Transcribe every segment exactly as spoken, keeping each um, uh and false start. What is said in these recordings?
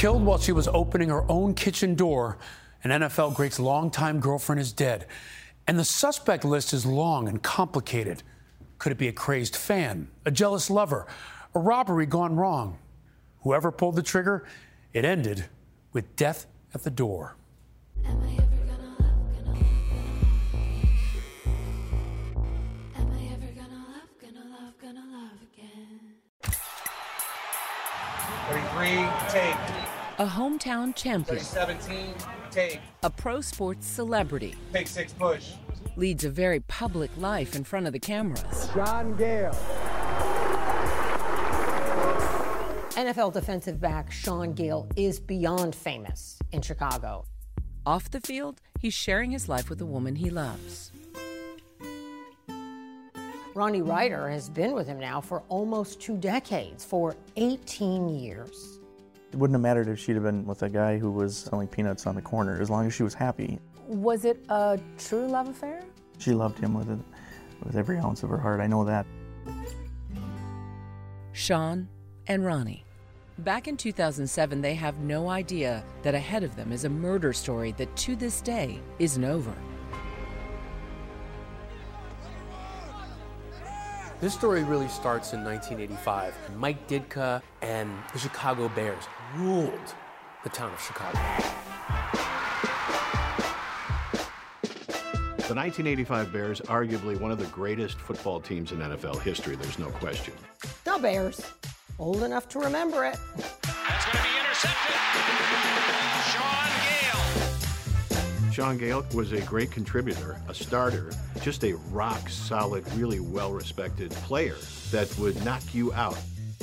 Killed while she was opening her own kitchen door. An N F L great's longtime girlfriend is dead. And the suspect list is long and complicated. Could it be a crazed fan, a jealous lover, a robbery gone wrong? Whoever pulled the trigger, it ended with death at the door. Am I ever gonna love, gonna Am I ever gonna love, gonna love, gonna love again? thirty-three, take. A hometown champion. seventeen, take. A pro sports celebrity. Take six, push. Leads a very public life in front of the cameras. Sean Gale. N F L defensive back Sean Gale is beyond famous in Chicago. Off the field, he's sharing his life with a woman he loves. Ronnie Ryder has been with him now for almost two decades, for eighteen years. It wouldn't have mattered if she'd have been with a guy who was selling peanuts on the corner, as long as she was happy. Was it a true love affair? She loved him with it, with every ounce of her heart, I know that. Sean and Ronnie. Back in two thousand seven, they have no idea that ahead of them is a murder story that to this day isn't over. This story really starts in nineteen eighty-five. Mike Ditka and the Chicago Bears ruled the town of Chicago. The nineteen eighty-five Bears, arguably one of the greatest football teams in N F L history, there's no question. The Bears, old enough to remember it. That's going to be intercepted. Sean Gale. Sean Gale was a great contributor, a starter, just a rock-solid, really well-respected player that would knock you out.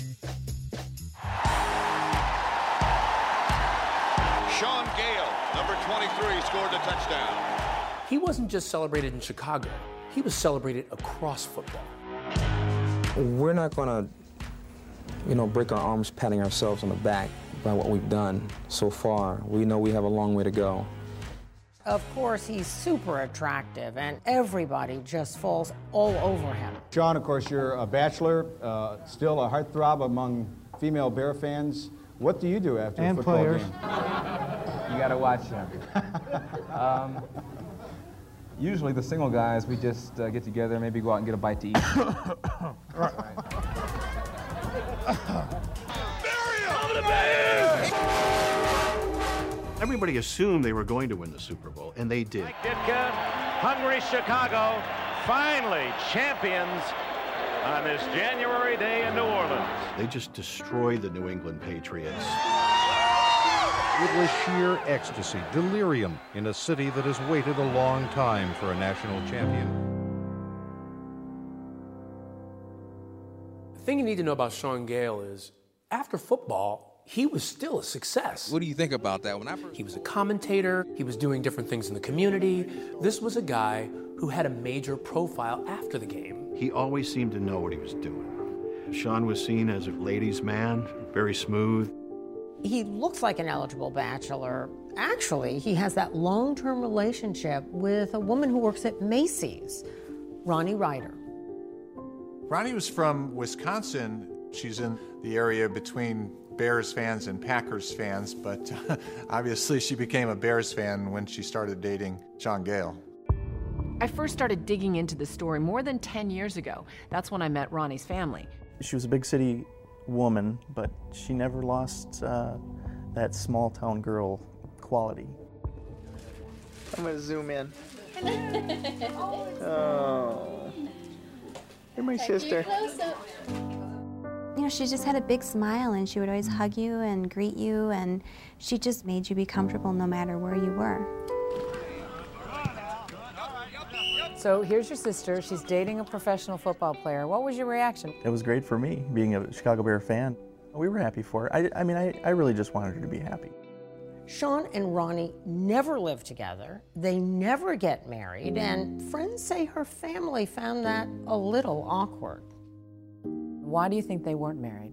Sean Gale, number twenty-three, scored a touchdown. He wasn't just celebrated in Chicago. He was celebrated across football. We're not going to, you know, break our arms patting ourselves on the back by what we've done so far. We know we have a long way to go. Of course, he's super attractive, and everybody just falls all over him. Sean, of course, you're a bachelor, uh, still a heartthrob among female Bear fans. What do you do after and a football players. game? You got to watch them. um, usually the single guys, we just uh, get together, maybe go out and get a bite to eat. Right. Everybody assumed they were going to win the Super Bowl, and they did. Mike Ditka, hungry Chicago, finally champions on this January day in New Orleans. They just destroyed the New England Patriots. It was sheer ecstasy, delirium in a city that has waited a long time for a national champion. The thing you need to know about Sean Gale is, after football, he was still a success. What do you think about that? When I first... He was a commentator. He was doing different things in the community. This was a guy who had a major profile after the game. He always seemed to know what he was doing. Sean was seen as a ladies' man, very smooth. He looks like an eligible bachelor. Actually, he has that long-term relationship with a woman who works at Macy's, Ronnie Ryder. Ronnie was from Wisconsin. She's in the area between Bears fans and Packers fans, but uh, obviously she became a Bears fan when she started dating Sean Gale. I first started digging into the story more than ten years ago. That's when I met Ronnie's family. She was a big city woman, but she never lost uh, that small town girl quality. I'm gonna zoom in. Oh. You're my sister. You know, she just had a big smile, and she would always hug you and greet you, and she just made you be comfortable no matter where you were. So here's your sister. She's dating a professional football player. What was your reaction? It was great for me, being a Chicago Bear fan. We were happy for her. I, I mean, I, I really just wanted her to be happy. Sean and Ronnie never live together. They never get married, and friends say her family found that a little awkward. Why do you think they weren't married?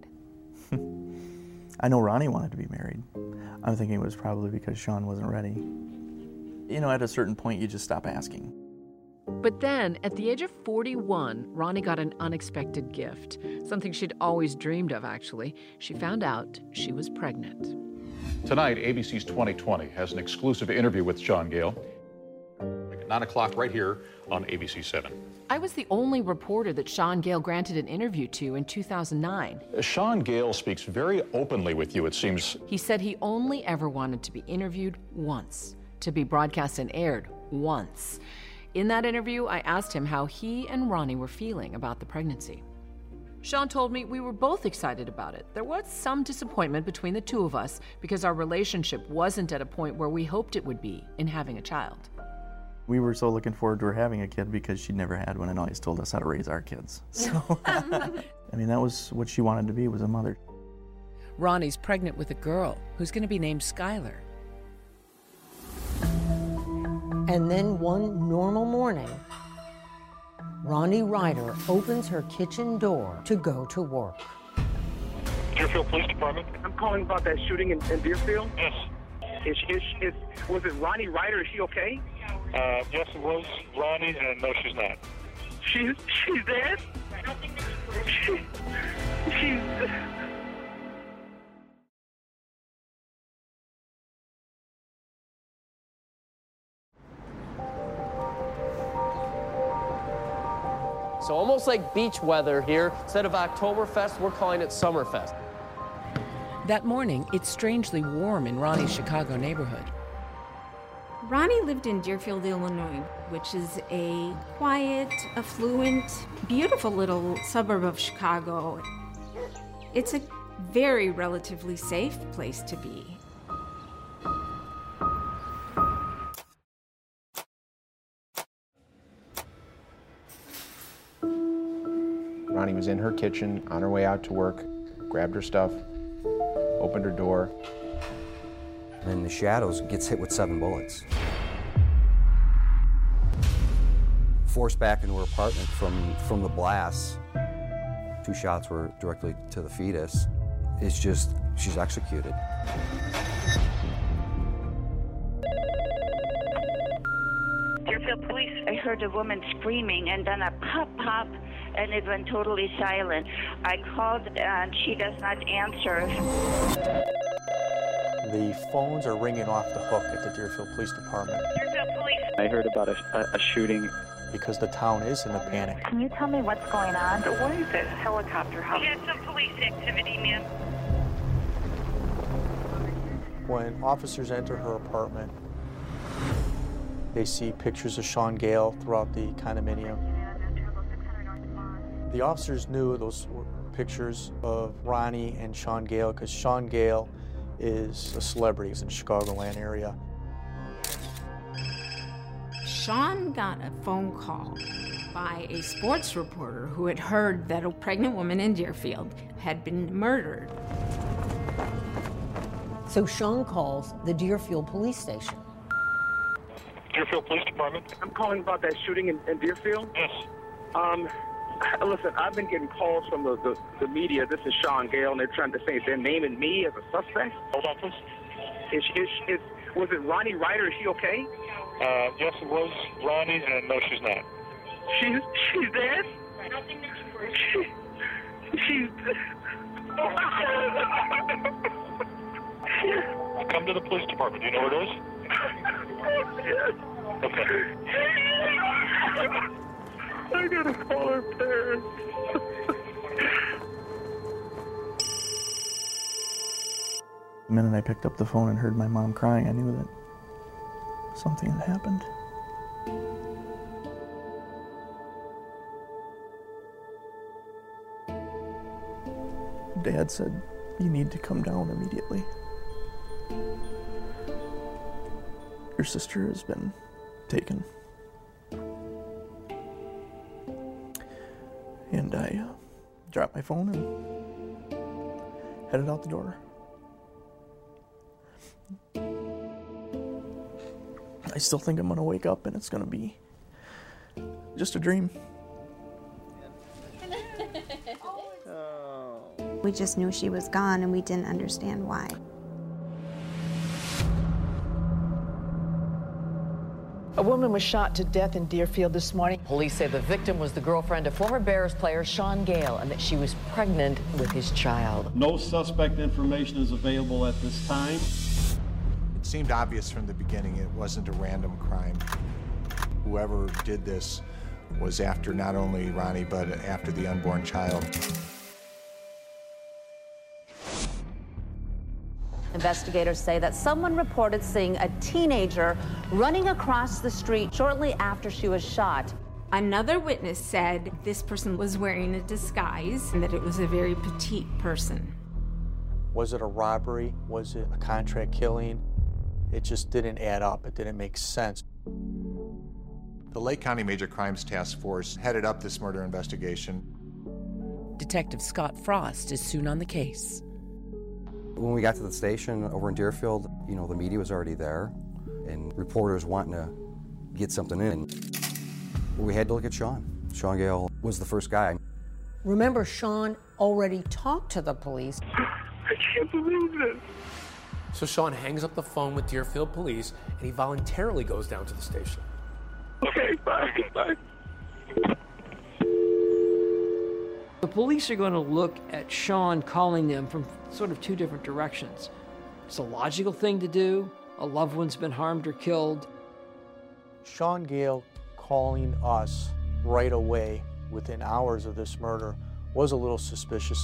I know Ronnie wanted to be married. I'm thinking it was probably because Sean wasn't ready. You know, at a certain point, you just stop asking. But then, at the age of forty-one, Ronnie got an unexpected gift. Something she'd always dreamed of, actually. She found out she was pregnant. Tonight, A B C's twenty twenty has an exclusive interview with Sean Gale. At nine o'clock right here on A B C seven. I was the only reporter that Sean Gale granted an interview to in two thousand nine. Sean Gale speaks very openly with you, it seems. He said he only ever wanted to be interviewed once, to be broadcast and aired once. In that interview, I asked him how he and Ronnie were feeling about the pregnancy. Sean told me we were both excited about it. There was some disappointment between the two of us because our relationship wasn't at a point where we hoped it would be in having a child. We were so looking forward to her having a kid because she'd never had one and always told us how to raise our kids. So, I mean, that was what she wanted to be, was a mother. Ronnie's pregnant with a girl who's going to be named Skylar. And then one normal morning, Ronnie Ryder opens her kitchen door to go to work. Deerfield Police Department. I'm calling about that shooting in, in Deerfield. Yes. Is, is, is, was it Ronnie Ryder? Is she okay? Uh, yes, it was Ronnie, and no, she's not. She's she's dead. She, she's. So almost like beach weather here. Instead of Oktoberfest, we're calling it Summerfest. That morning, it's strangely warm in Ronnie's Chicago neighborhood. Ronnie lived in Deerfield, Illinois, which is a quiet, affluent, beautiful little suburb of Chicago. It's a very relatively safe place to be. Ronnie was in her kitchen on her way out to work, grabbed her stuff, opened her door. In the shadows, gets hit with seven bullets. Forced back into her apartment from, from the blast. Two shots were directly to the fetus. It's just, she's executed. Deerfield Police, I heard a woman screaming and then a pop, pop, and it went totally silent. I called and she does not answer. The phones are ringing off the hook at the Deerfield Police Department. Deerfield Police. I heard about a, a, a shooting because the town is in a panic. Can you tell me what's going on? What is this helicopter house? We had some police activity, ma'am. When officers enter her apartment, they see pictures of Sean Gale throughout the condominium. The officers knew those were pictures of Ronnie and Sean Gale because Sean Gale is a celebrity. He's in the Chicagoland area. Sean got a phone call by a sports reporter who had heard that a pregnant woman in Deerfield had been murdered. So Sean calls the Deerfield Police Station. Deerfield Police Department. I'm calling about that shooting in, in Deerfield. Yes. Um, listen, I've been getting calls from the, the, the media. This is Sean Gale, and they're trying to say they're naming me as a suspect. Hold on, please. Is, is, is, was it Ronnie Ryder? Is she okay? Uh, yes, it was Ronnie, and no, she's not. She's she's dead. She, she's. Come to the police department. Do you know where it is? Yes. Okay. I gotta call her parents. The minute I picked up the phone and heard my mom crying, I knew that something had happened. Dad said, "You need to come down immediately. Your sister has been taken." And I uh, dropped my phone and headed out the door. I still think I'm gonna wake up and it's gonna be just a dream. We just knew she was gone and we didn't understand why. A woman was shot to death in Deerfield this morning. Police say the victim was the girlfriend of former Bears player Sean Gale and that she was pregnant with his child. No suspect information is available at this time. seemed obvious from the beginning it wasn't a random crime. Whoever did this was after not only Ronnie, but after the unborn child. Investigators say that someone reported seeing a teenager running across the street shortly after she was shot. Another witness said this person was wearing a disguise and that it was a very petite person. Was it a robbery? Was it a contract killing? It just didn't add up. It didn't make sense. The Lake County Major Crimes Task Force headed up this murder investigation. Detective Scott Frost is soon on the case. When we got to the station over in Deerfield, you know, the media was already there and reporters wanting to get something in. We had to look at Sean. Sean Gale was the first guy. Remember, Sean already talked to the police. I can't believe this. So Sean hangs up the phone with Deerfield Police and he voluntarily goes down to the station. Okay, bye, bye. The police are going to look at Sean calling them from sort of two different directions. It's a logical thing to do. A loved one's been harmed or killed. Sean Gale calling us right away within hours of this murder was a little suspicious.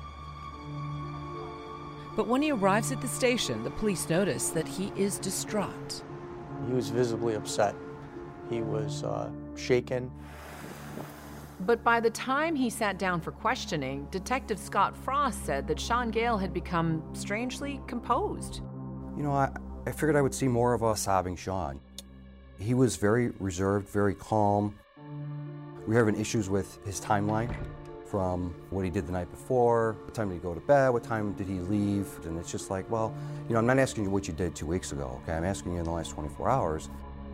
But when he arrives at the station, the police notice that he is distraught. He was visibly upset. He was uh, shaken. But by the time he sat down for questioning, Detective Scott Frost said that Sean Gale had become strangely composed. You know, I, I figured I would see more of a sobbing Sean. He was very reserved, very calm. We were having issues with his timeline, from what he did the night before, what time did he go to bed, what time did he leave, and it's just like, well, you know, I'm not asking you what you did two weeks ago, okay? I'm asking you in the last twenty-four hours.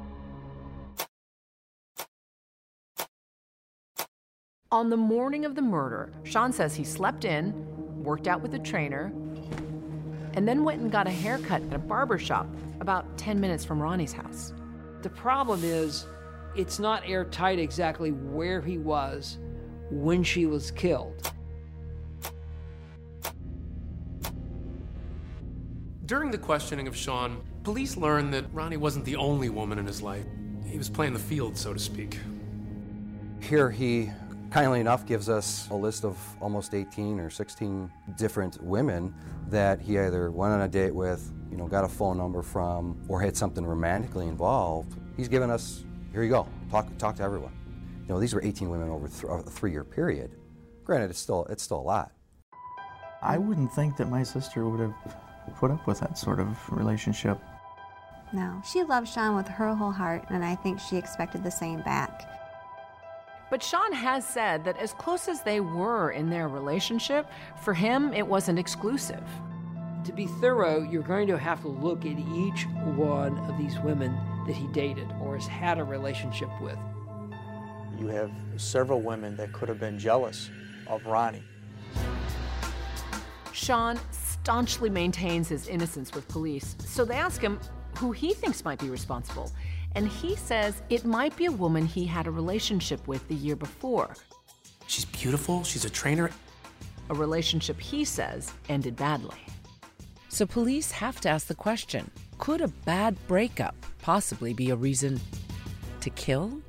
On the morning of the murder, Sean says he slept in, worked out with a trainer, and then went and got a haircut at a barber shop about ten minutes from Ronnie's house. The problem is, it's not airtight exactly where he was when she was killed. During the questioning of Sean, police learned that Ronnie wasn't the only woman in his life. He was playing the field, so to speak. Here he, kindly enough, gives us a list of almost eighteen or sixteen different women that he either went on a date with, you know, got a phone number from, or had something romantically involved. He's given us, here you go, talk, talk to everyone. You know, these were eighteen women over th- a three-year period. Granted, it's still, it's still a lot. I wouldn't think that my sister would have put up with that sort of relationship. No, she loved Sean with her whole heart, and I think she expected the same back. But Sean has said that as close as they were in their relationship, for him, it wasn't exclusive. To be thorough, you're going to have to look at each one of these women that he dated or has had a relationship with. You have several women that could have been jealous of Ronnie. Sean staunchly maintains his innocence with police, so they ask him who he thinks might be responsible. And he says it might be a woman he had a relationship with the year before. She's beautiful, she's a trainer. A relationship he says ended badly. So police have to ask the question, could a bad breakup possibly be a reason to kill?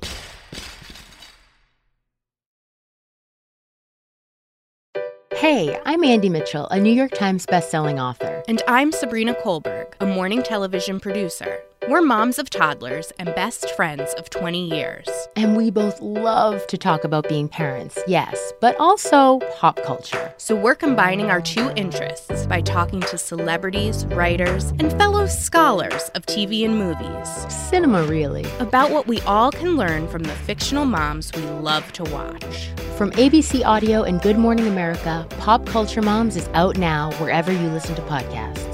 Hey, I'm Andy Mitchell, a New York Times bestselling author. And I'm Sabrina Kohlberg, a morning television producer. We're moms of toddlers and best friends of twenty years. And we both love to talk about being parents, yes, but also pop culture. So we're combining our two interests by talking to celebrities, writers, and fellow scholars of T V and movies. Cinema, really. About what we all can learn from the fictional moms we love to watch. From A B C Audio and Good Morning America, Pop Culture Moms is out now wherever you listen to podcasts.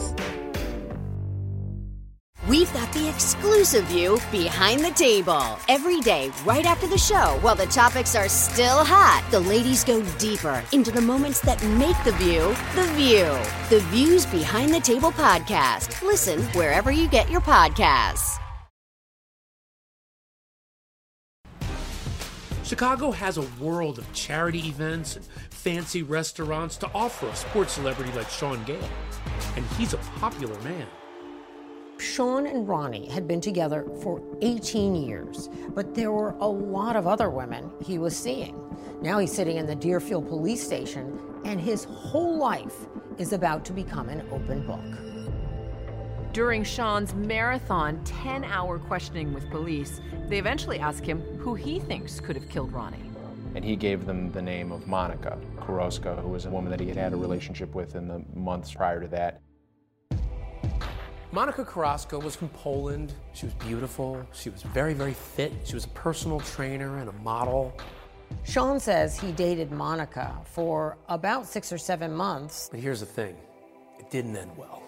We've got the exclusive view behind the table. Every day, right after the show, while the topics are still hot, the ladies go deeper into the moments that make the view the view. The Views Behind the Table podcast. Listen wherever you get your podcasts. Chicago has a world of charity events and fancy restaurants to offer a sports celebrity like Sean Gale. And he's a popular man. Sean and Ronnie had been together for eighteen years, but there were a lot of other women he was seeing. Now he's sitting in the Deerfield police station, and his whole life is about to become an open book. During Sean's marathon ten-hour questioning with police, they eventually ask him who he thinks could have killed Ronnie. And he gave them the name of Monica Koroska, who was a woman that he had had a relationship with in the months prior to that. Monica Koroska was from Poland. She was beautiful. She was very, very fit. She was a personal trainer and a model. Sean says he dated Monica for about six or seven months. But here's the thing, it didn't end well.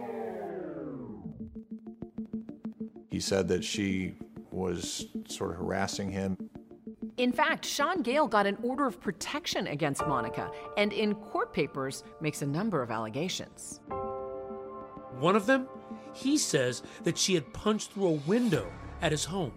He said that she was sort of harassing him. In fact, Sean Gale got an order of protection against Monica, and in court papers makes a number of allegations. One of them, he says that she had punched through a window at his home.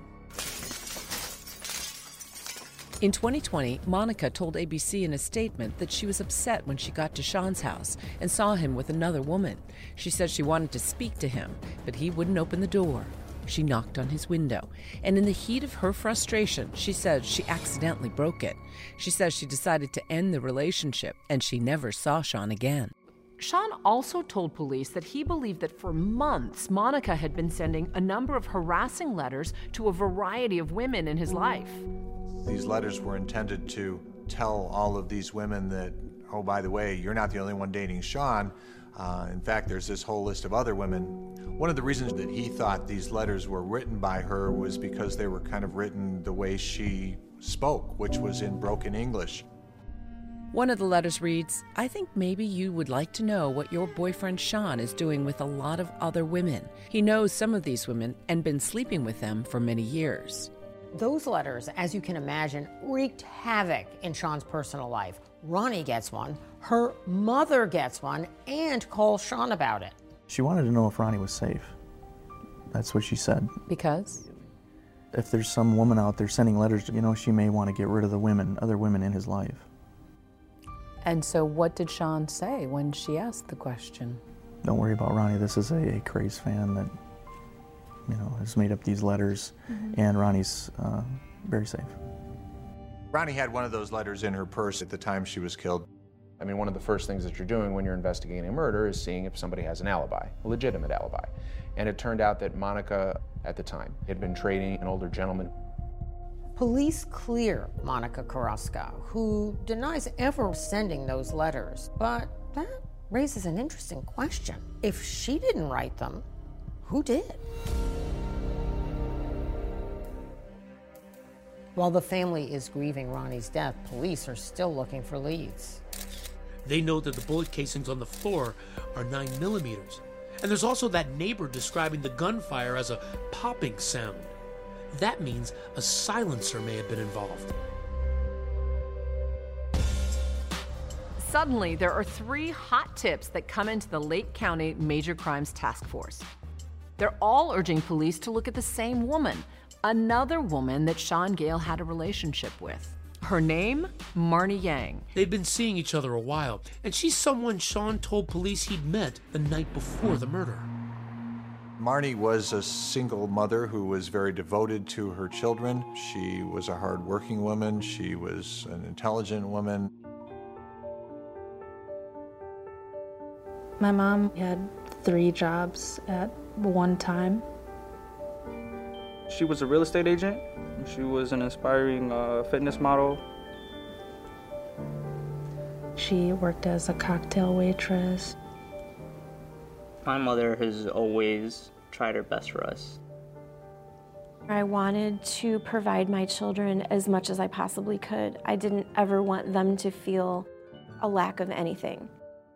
In twenty twenty, Monica told A B C in a statement that she was upset when she got to Sean's house and saw him with another woman. She said she wanted to speak to him, but he wouldn't open the door. She knocked on his window, and in the heat of her frustration, she said she accidentally broke it. She says she decided to end the relationship, and she never saw Sean again. Sean also told police that he believed that for months, Monica had been sending a number of harassing letters to a variety of women in his life. These letters were intended to tell all of these women that, oh, by the way, you're not the only one dating Sean. Uh, in fact, there's this whole list of other women. One of the reasons that he thought these letters were written by her was because they were kind of written the way she spoke, which was in broken English. One of the letters reads, "I think maybe you would like to know what your boyfriend Sean is doing with a lot of other women. He knows some of these women and been sleeping with them for many years." Those letters, as you can imagine, wreaked havoc in Sean's personal life. Ronnie gets one, her mother gets one, and calls Sean about it. She wanted to know if Ronnie was safe. That's what she said. Because? If there's some woman out there sending letters, you know, she may want to get rid of the women, other women in his life. And so what did Sean say when she asked the question? Don't worry about Ronnie. This is a, a crazed fan that, you know, has made up these letters, mm-hmm. and Ronnie's uh, very safe. Ronnie had one of those letters in her purse at the time she was killed. I mean, one of the first things that you're doing when you're investigating a murder is seeing if somebody has an alibi, a legitimate alibi. And it turned out that Monica, at the time, had been trading an older gentleman. Police clear Monica Koroska, who denies ever sending those letters. But that raises an interesting question. If she didn't write them, who did? While the family is grieving Ronnie's death, police are still looking for leads. They know that the bullet casings on the floor are nine millimeters. And there's also that neighbor describing the gunfire as a popping sound. That means a silencer may have been involved. Suddenly, there are three hot tips that come into the Lake County Major Crimes Task Force. They're all urging police to look at the same woman, another woman that Sean Gale had a relationship with. Her name, Marnie Yang. They'd been seeing each other a while, and she's someone Sean told police he'd met the night before the murder. Marnie was a single mother who was very devoted to her children. She was a hard-working woman. She was an intelligent woman. My mom had three jobs at one time. She was a real estate agent. She was an aspiring uh, fitness model. She worked as a cocktail waitress. My mother has always tried her best for us. I wanted to provide my children as much as I possibly could. I didn't ever want them to feel a lack of anything.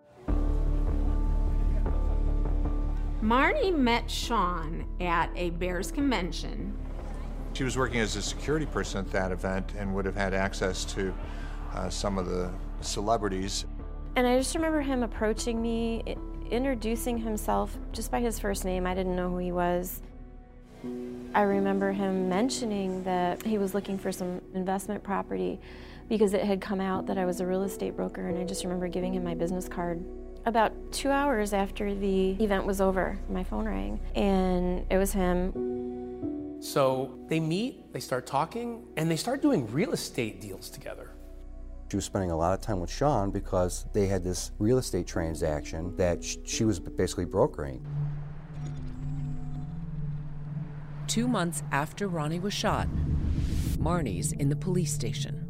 Marnie met Sean at a Bears convention. She was working as a security person at that event and would have had access to uh, some of the celebrities. And I just remember him approaching me, introducing himself just by his first name. I didn't know who he was. I remember him mentioning that he was looking for some investment property because it had come out that I was a real estate broker, and I just remember giving him my business card. About two hours after the event was over, my phone rang, and it was him. So they meet, they start talking, and they start doing real estate deals together. She was spending a lot of time with Sean because they had this real estate transaction that sh- she was basically brokering. Two months after Ronnie was shot, Marnie's in the police station.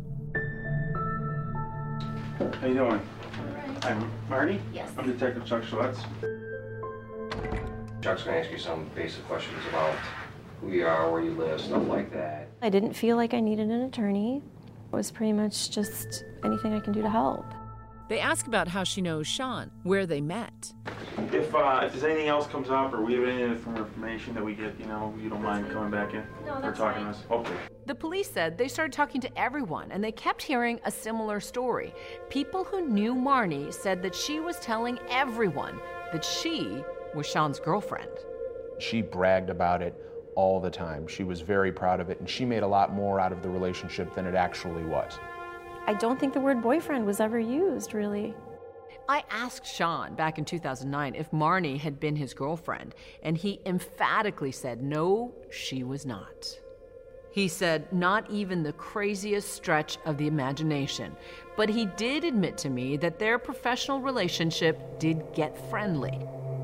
How you doing? I'm Marnie? Yes. I'm Detective Chuck Schultz. Chuck's going to ask you some basic questions about who you are, where you live, stuff like that. I didn't feel like I needed an attorney. It was pretty much just anything I can do to help. They ask about how she knows Sean, where they met. If uh, if there's anything else comes up or we have any information that we get, you know, you don't mind coming back in No, or that's talking fine. to us? Okay. The police said they started talking to everyone, and they kept hearing a similar story. People who knew Marnie said that she was telling everyone that she was Sean's girlfriend. She bragged about it all the time. She was very proud of it, and she made a lot more out of the relationship than it actually was. I don't think the word boyfriend was ever used, really. I asked Sean back in two thousand nine if Marnie had been his girlfriend, and he emphatically said no, she was not. He said not even the craziest stretch of the imagination, but he did admit to me that their professional relationship did get friendly.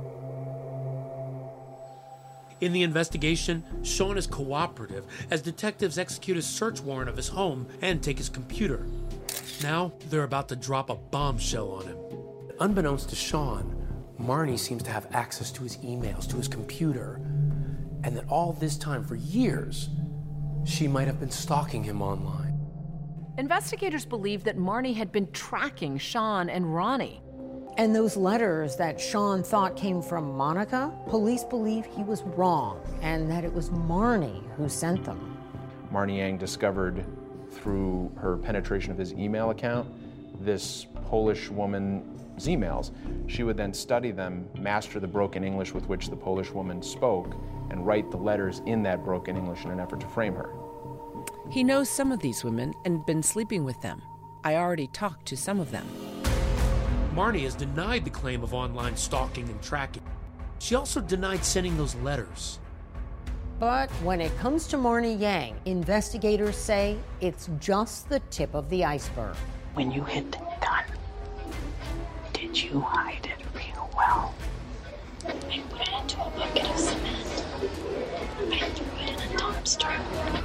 In the investigation, Sean is cooperative as detectives execute a search warrant of his home and take his computer. Now, they're about to drop a bombshell on him. Unbeknownst to Sean, Marnie seems to have access to his emails, to his computer, and that all this time, for years, she might have been stalking him online. Investigators believe that Marnie had been tracking Sean and Ronnie. And those letters that Sean thought came from Monica, police believe he was wrong and that it was Marnie who sent them. Marnie Yang discovered through her penetration of his email account this Polish woman's emails. She would then study them, master the broken English with which the Polish woman spoke, and write the letters in that broken English in an effort to frame her. He knows some of these women and been sleeping with them. I already talked to some of them. Marnie has denied the claim of online stalking and tracking. She also denied sending those letters. But when it comes to Marnie Yang, investigators say it's just the tip of the iceberg. When you hid the gun, did you hide it real well? I put it into a bucket of cement. I threw it in a dumpster.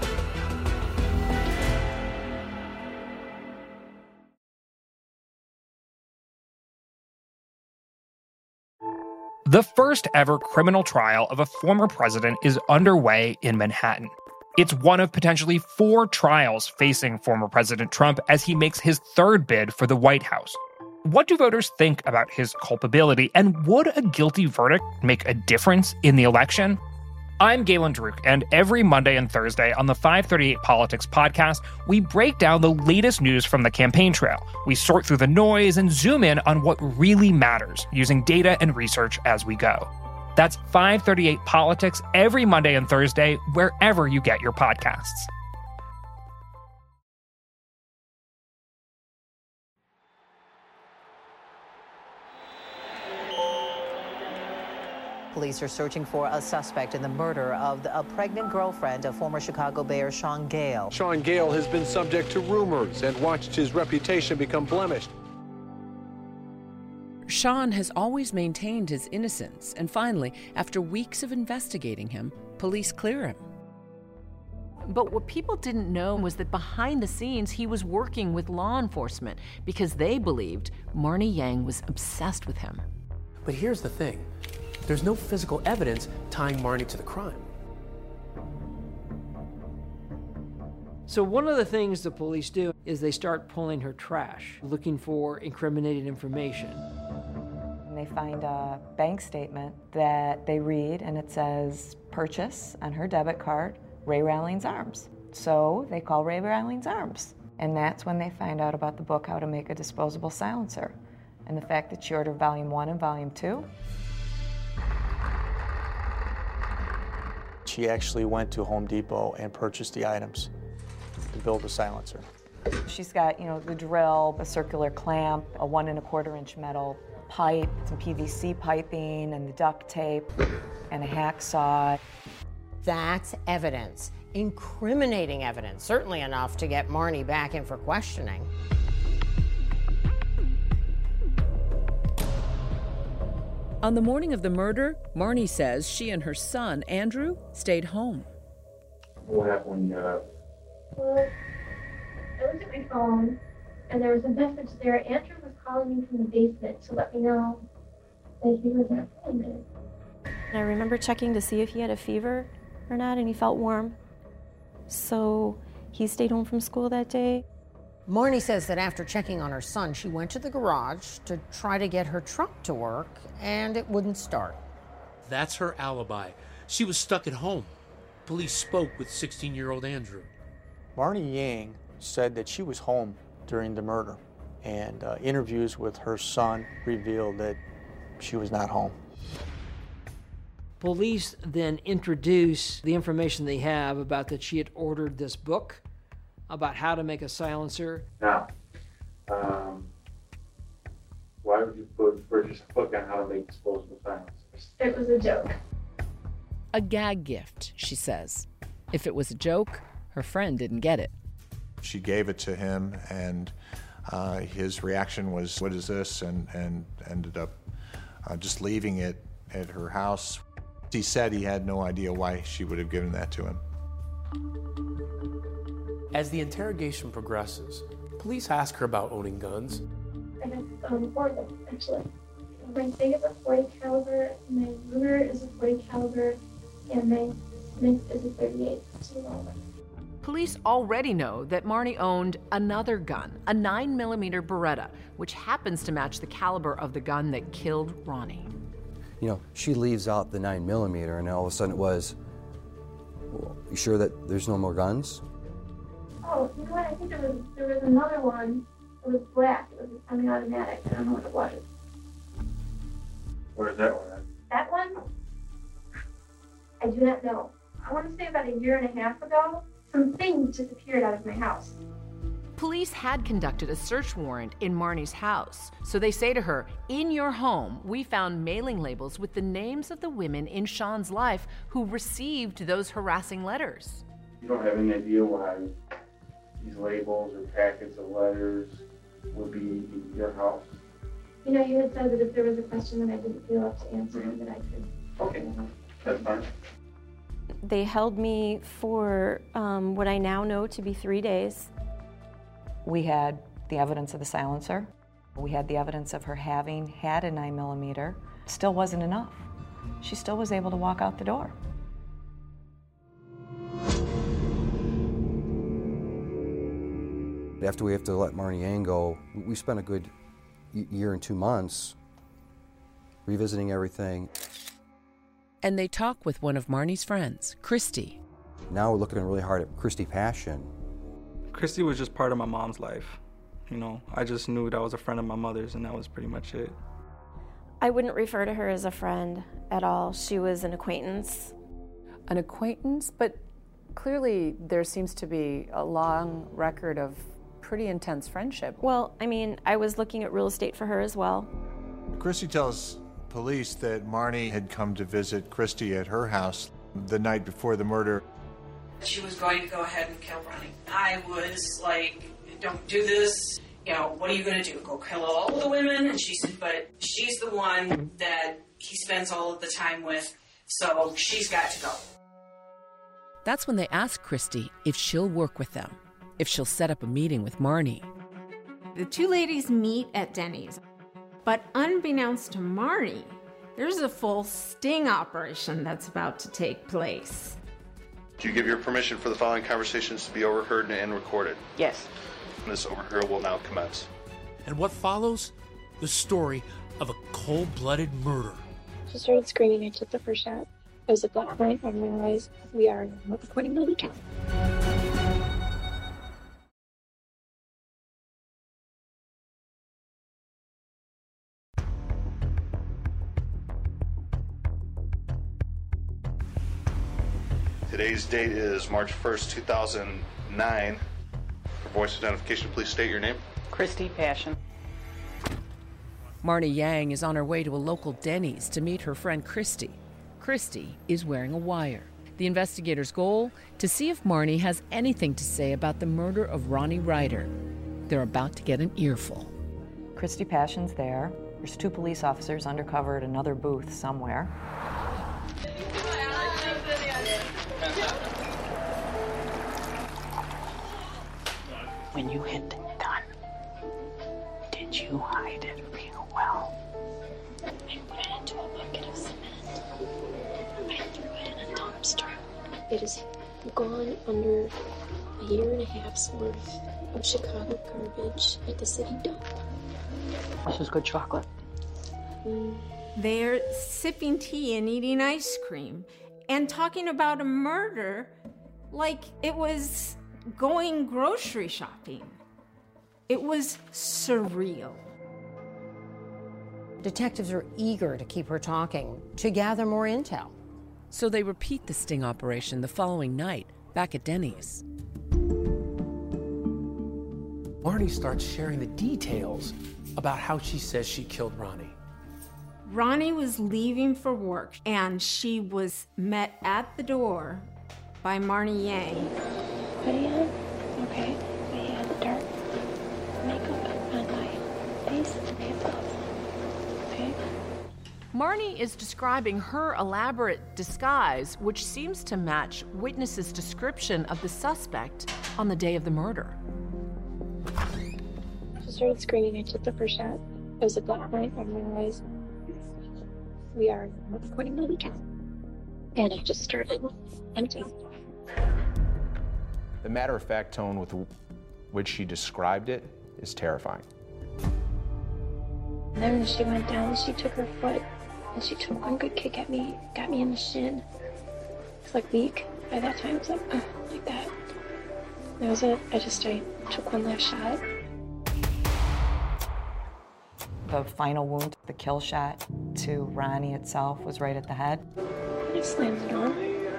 The first ever criminal trial of a former president is underway in Manhattan. It's one of potentially four trials facing former President Trump as he makes his third bid for the White House. What do voters think about his culpability, and would a guilty verdict make a difference in the election? I'm Galen Druk, and every Monday and Thursday on the five thirty-eight Politics podcast, we break down the latest news from the campaign trail. We sort through the noise and zoom in on what really matters, using data and research as we go. That's five thirty-eight Politics every Monday and Thursday, wherever you get your podcasts. Police are searching for a suspect in the murder of a pregnant girlfriend of former Chicago Mayor Sean Gale. Sean Gale has been subject to rumors and watched his reputation become blemished. Sean has always maintained his innocence, and finally, after weeks of investigating him, police clear him. But what people didn't know was that behind the scenes, he was working with law enforcement because they believed Marnie Yang was obsessed with him. But here's the thing. There's no physical evidence tying Marnie to the crime. So one of the things the police do is they start pulling her trash, looking for incriminating information. And they find a bank statement that they read, and it says, purchase on her debit card, Ray Rallings Arms. So they call Ray Rallings Arms. And that's when they find out about the book, How to Make a Disposable Silencer, and the fact that she ordered volume one and volume two. She actually went to Home Depot and purchased the items to build a silencer. She's got, you know, the drill, a circular clamp, a one and a quarter inch metal pipe, some P V C piping, and the duct tape, and a hacksaw. That's evidence, incriminating evidence, certainly enough to get Marnie back in for questioning. On the morning of the murder, Marnie says she and her son, Andrew, stayed home. What happened when you got up? Well, I looked at my phone, and there was a message there. Andrew was calling me from the basement to let me know that he was not feeling good. And I remember checking to see if he had a fever or not, and he felt warm. So he stayed home from school that day. Marnie says that after checking on her son, she went to the garage to try to get her truck to work, and it wouldn't start. That's her alibi. She was stuck at home. Police spoke with sixteen-year-old Andrew. Marnie Yang said that she was home during the murder, and uh, interviews with her son revealed that she was not home. Police then introduce the information they have about that she had ordered this book about how to make a silencer. Now, um, why would you put purchase a book on how to make disposable silencers? It was a joke. A gag gift, she says. If it was a joke, her friend didn't get it. She gave it to him, and uh, his reaction was, "What is this?" and, and ended up uh, just leaving it at her house. He said he had no idea why she would have given that to him. As the interrogation progresses, police ask her about owning guns. I have um, four of them, actually. My Sig is a forty caliber, my Ruger is a forty caliber, and my Smith is a thirty-eight. Police already know that Marnie owned another gun, a nine millimeter Beretta, which happens to match the caliber of the gun that killed Ronnie. You know, she leaves out the nine millimeter, and all of a sudden it was, well, you sure that there's no more guns? Oh, you know what? I think there was there was another one. It was black. It was a semi-automatic. I don't know what it was. Where's that one at? That one? I do not know. I want to say about a year and a half ago, some things disappeared out of my house. Police had conducted a search warrant in Marnie's house, so they say to her, "In your home, we found mailing labels with the names of the women in Sean's life who received those harassing letters." You don't have any idea why these labels or packets of letters would be in your house? You know, you had said that if there was a question that I didn't feel up to answering, that I could. Okay, that's fine. They held me for um, what I now know to be three days. We had the evidence of the silencer. We had the evidence of her having had a nine millimeter. Still wasn't enough. She still was able to walk out the door. After we have to let Marnie Yang go, we spent a good year and two months revisiting everything. And they talk with one of Marnie's friends, Christy. Now we're looking really hard at Christy Passion. Christy was just part of my mom's life. You know, I just knew that was a friend of my mother's, and that was pretty much it. I wouldn't refer to her as a friend at all. She was an acquaintance. An acquaintance? But clearly there seems to be a long record of pretty intense friendship. Well, I mean, I was looking at real estate for her as well. Christy tells police that Marnie had come to visit Christy at her house the night before the murder. She was going to go ahead and kill Ronnie. I was like, don't do this. You know, what are you going to do? Go kill all the women? And she said, but she's the one that he spends all of the time with, so she's got to go. That's when they ask Christy if she'll work with them, if she'll set up a meeting with Marnie. The two ladies meet at Denny's, but unbeknownst to Marnie, there's a full sting operation that's about to take place. Do you give your permission for the following conversations to be overheard and recorded? Yes. This overheard will now commence. And what follows? The story of a cold-blooded murder. She started screaming. I took the first shot. It was at that point I realized we are recording the weekend. Today's date is March first, two thousand nine. voice identification. Please state your name. Christy Passion. Marnie Yang is on her way to a local Denny's to meet her friend Christy. Christy is wearing a wire. The investigators' goal? To see if Marnie has anything to say about the murder of Ronnie Ryder. They're about to get an earful. Christy Passion's there. There's two police officers undercover at another booth somewhere. When you hid the gun, did you hide it real well? I put it into a bucket of cement. I threw it in a dumpster. It is gone under a year and a half's worth of Chicago garbage at the city dump. This is good chocolate. Mm. They're sipping tea and eating ice cream and talking about a murder like it was going grocery shopping. It was surreal. Detectives are eager to keep her talking, to gather more intel. So they repeat the sting operation the following night, back at Denny's. Marnie starts sharing the details about how she says she killed Ronnie. Ronnie was leaving for work, and she was met at the door by Marnie Yang. What do you have? Okay. I had dark makeup on my face. I have gloves on. Okay. Marnie is describing her elaborate disguise, which seems to match witnesses' description of the suspect on the day of the murder. She started screaming. I took the first shot. It was a black light. I realized we are recording the weekend. And I just started emptying. The matter-of-fact tone with which she described it is terrifying. And then when she went down, she took her foot and she took one good kick at me, got me in the shin. It's like weak. By that time, it was like, uh, like that. That was it. I just, I took one last shot. The final wound, the kill shot to Ronnie itself, was right at the head. I slammed the door.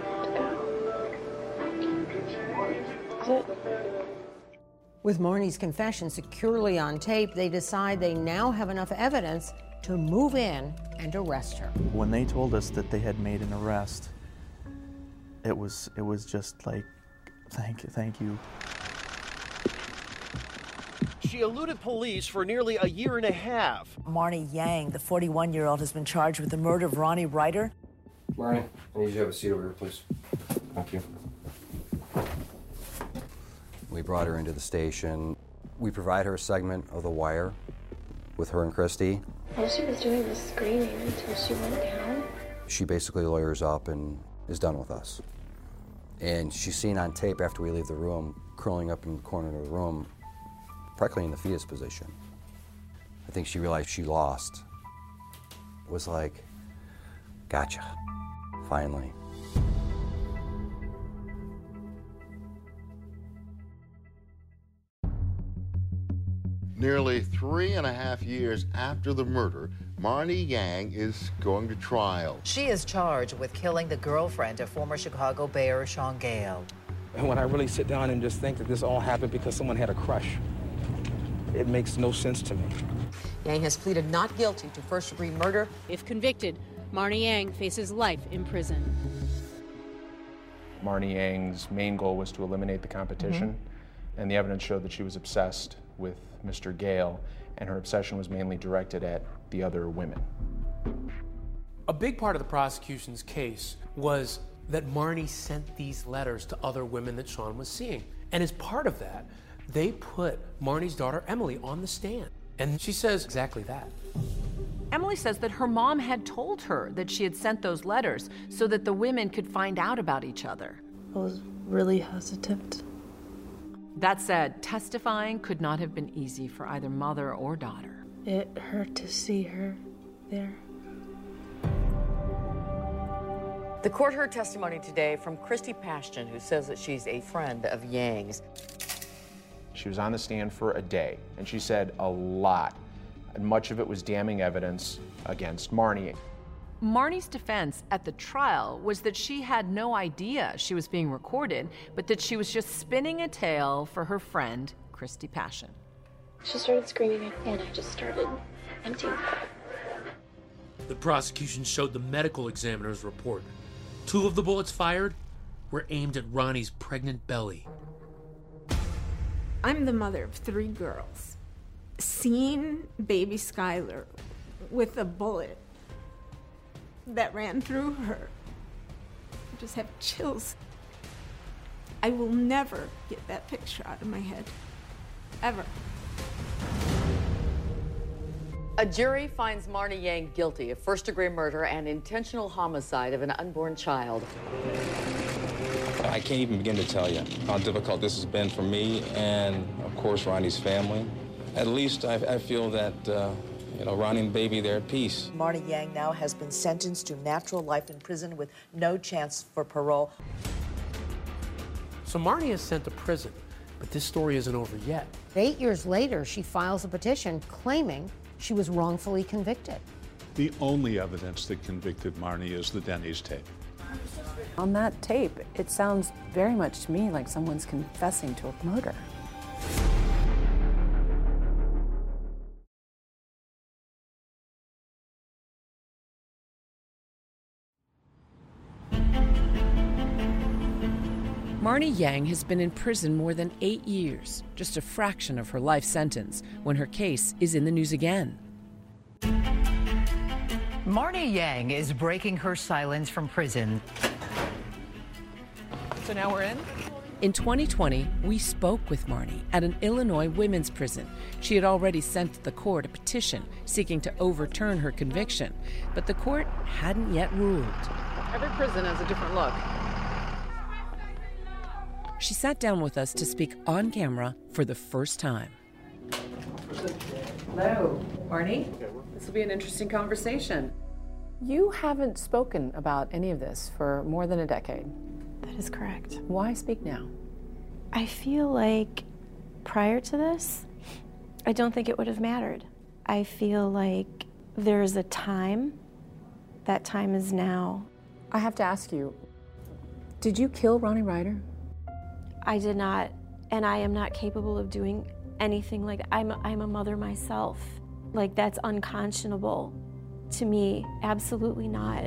Took out. With Marnie's confession securely on tape, they decide they now have enough evidence to move in and arrest her. When they told us that they had made an arrest, it was it was just like, thank you, thank you. She eluded police for nearly a year and a half. Marnie Yang, the forty-one-year-old, has been charged with the murder of Ronnie Ryder. Marnie, I need you to have a seat over here, please. Thank you. We brought her into the station. We provide her a segment of The Wire with her and Christy. All she was doing was screaming until she went down. She basically lawyers up and is done with us. And she's seen on tape after we leave the room, curling up in the corner of the room, practically in the fetus position. I think she realized she lost. It was like, gotcha, finally. Nearly three and a half years after the murder, Marnie Yang is going to trial. She is charged with killing the girlfriend of former Chicago Bear Sean Gale. And when I really sit down and just think that this all happened because someone had a crush, it makes no sense to me. Yang has pleaded not guilty to first-degree murder. If convicted, Marnie Yang faces life in prison. Marnie Yang's main goal was to eliminate the competition, mm-hmm. and the evidence showed that she was obsessed with Mister Gale, and her obsession was mainly directed at the other women. A big part of the prosecution's case was that Marnie sent these letters to other women that Sean was seeing. And as part of that, they put Marnie's daughter Emily on the stand. And she says exactly that. Emily says that her mom had told her that she had sent those letters so that the women could find out about each other. I was really hesitant. That said, testifying could not have been easy for either mother or daughter. It hurt to see her there. The court heard testimony today from Christy Passion, who says that she's a friend of Yang's. She was on the stand for a day, and she said a lot, and much of it was damning evidence against Marnie. Marnie's defense at the trial was that she had no idea she was being recorded, but that she was just spinning a tale for her friend, Christy Passion. She started screaming, and I just started emptying her. The prosecution showed the medical examiner's report. Two of the bullets fired were aimed at Ronnie's pregnant belly. I'm the mother of three girls. Seeing baby Skylar with a bullet that ran through her, I just have chills. I will never get that picture out of my head, ever. A jury finds Marnie Yang guilty of first-degree murder and intentional homicide of an unborn child. I can't even begin to tell you how difficult this has been for me and, of course, Ronnie's family. At least I, I feel that, uh, you know, Ronnie and baby, they're at peace. Marnie Yang now has been sentenced to natural life in prison with no chance for parole. So Marnie is sent to prison, but this story isn't over yet. Eight years later, she files a petition claiming she was wrongfully convicted. The only evidence that convicted Marnie is the Denny's tape. On that tape, it sounds very much to me like someone's confessing to a murder. Marnie Yang has been in prison more than eight years, just a fraction of her life sentence, when her case is in the news again. Marnie Yang is breaking her silence from prison. So now we're in? In twenty twenty, we spoke with Marnie at an Illinois women's prison. She had already sent to the court a petition seeking to overturn her conviction, but the court hadn't yet ruled. Every prison has a different look. She sat down with us to speak on camera for the first time. Hello, Marnie. This will be an interesting conversation. You haven't spoken about any of this for more than a decade. That is correct. Why speak now? I feel like prior to this, I don't think it would have mattered. I feel like there's a time. That time is now. I have to ask you, did you kill Ronnie Ryder? I did not, and I am not capable of doing anything like that. I'm, I'm a mother myself. Like, that's unconscionable to me. Absolutely not.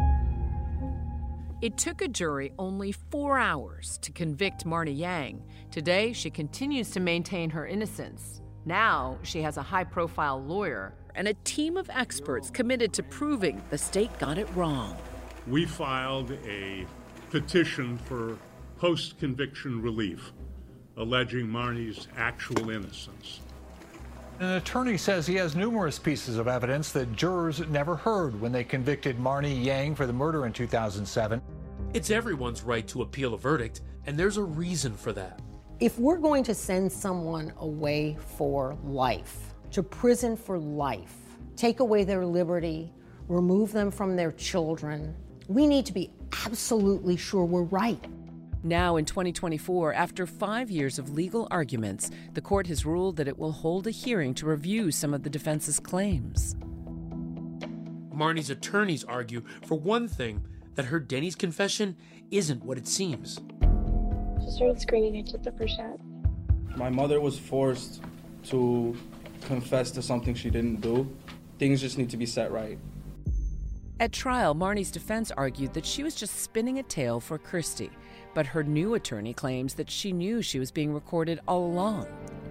It took a jury only four hours to convict Marnie Yang. Today, she continues to maintain her innocence. Now, she has a high-profile lawyer and a team of experts committed to proving the state got it wrong. We filed a petition for post-conviction relief, alleging Marnie's actual innocence. An attorney says he has numerous pieces of evidence that jurors never heard when they convicted Marnie Yang for the murder in two thousand seven. It's everyone's right to appeal a verdict, and there's a reason for that. If we're going to send someone away for life, to prison for life, take away their liberty, remove them from their children, we need to be absolutely sure we're right. Now, in twenty twenty-four, after five years of legal arguments, the court has ruled that it will hold a hearing to review some of the defense's claims. Marnie's attorneys argue, for one thing, that her Denny's confession isn't what it seems. She started screaming. I took the first shot. My mother was forced to confess to something she didn't do. Things just need to be set right. At trial, Marnie's defense argued that she was just spinning a tale for Christy, but her new attorney claims that she knew she was being recorded all along.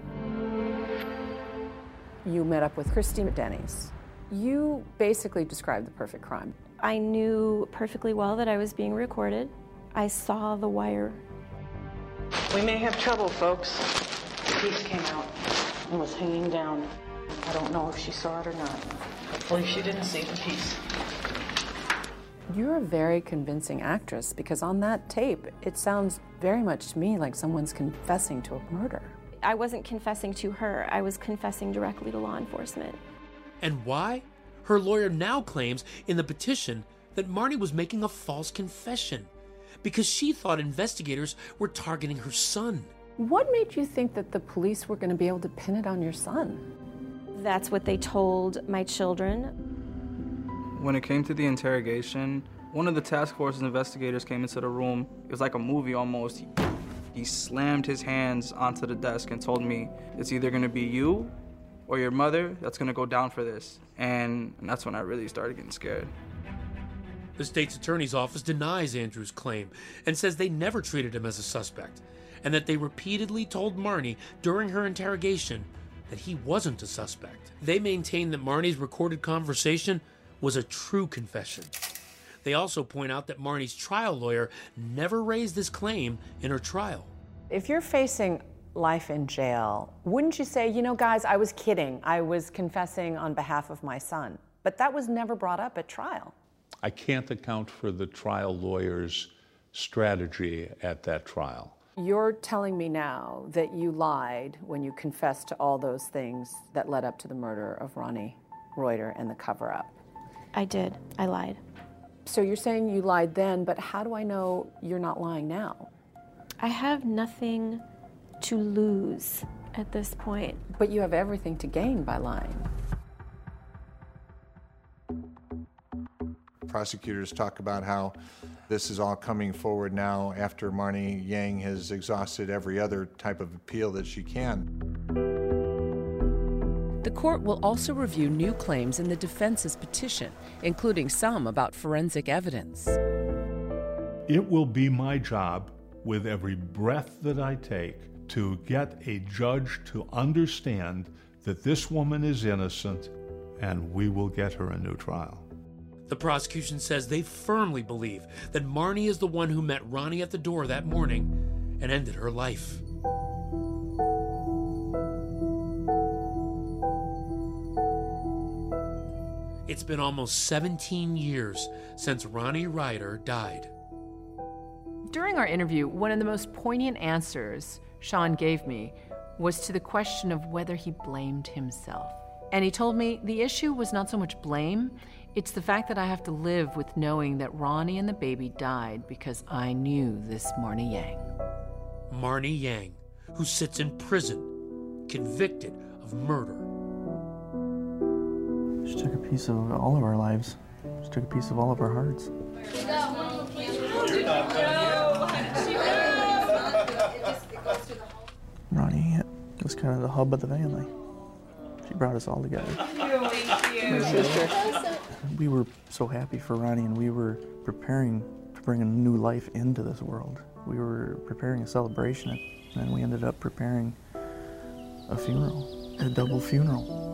You met up with Christy at Denny's. You basically described the perfect crime. I knew perfectly well that I was being recorded. I saw the wire. We may have trouble, folks. The piece came out and was hanging down. I don't know if she saw it or not. Hopefully she didn't see the piece. You're a very convincing actress because on that tape, it sounds very much to me like someone's confessing to a murder. I wasn't confessing to her. I was confessing directly to law enforcement. And why? Her lawyer now claims in the petition that Marnie was making a false confession because she thought investigators were targeting her son. What made you think that the police were going to be able to pin it on your son? That's what they told my children. When it came to the interrogation, one of the task force investigators came into the room. It was like a movie almost. He, He slammed his hands onto the desk and told me, it's either gonna be you or your mother that's gonna go down for this. And, and that's when I really started getting scared. The state's attorney's office denies Andrew's claim and says they never treated him as a suspect, and that they repeatedly told Marnie during her interrogation that he wasn't a suspect. They maintain that Marnie's recorded conversation was a true confession. They also point out that Marnie's trial lawyer never raised this claim in her trial. If you're facing life in jail, wouldn't you say, you know, guys, I was kidding. I was confessing on behalf of my son. But that was never brought up at trial. I can't account for the trial lawyer's strategy at that trial. You're telling me now that you lied when you confessed to all those things that led up to the murder of Ronnie Reuter and the cover-up. I did. I lied. So you're saying you lied then, but how do I know you're not lying now? I have nothing to lose at this point. But you have everything to gain by lying. Prosecutors talk about how this is all coming forward now after Marnie Yang has exhausted every other type of appeal that she can. The court will also review new claims in the defense's petition, including some about forensic evidence. It will be my job, with every breath that I take, to get a judge to understand that this woman is innocent, and we will get her a new trial. The prosecution says they firmly believe that Marnie is the one who met Ronnie at the door that morning and ended her life. It's been almost seventeen years since Ronnie Reuter died. During our interview, one of the most poignant answers Sean gave me was to the question of whether he blamed himself. And he told me the issue was not so much blame, it's the fact that I have to live with knowing that Ronnie and the baby died because I knew this Marnie Yang. Marnie Yang, who sits in prison, convicted of murder. She took a piece of all of our lives. She took a piece of all of our hearts. Ronnie was kind of the hub of the family. She brought us all together. Thank sister. We were so happy for Ronnie, and we were preparing to bring a new life into this world. We were preparing a celebration, and we ended up preparing a funeral, a double funeral.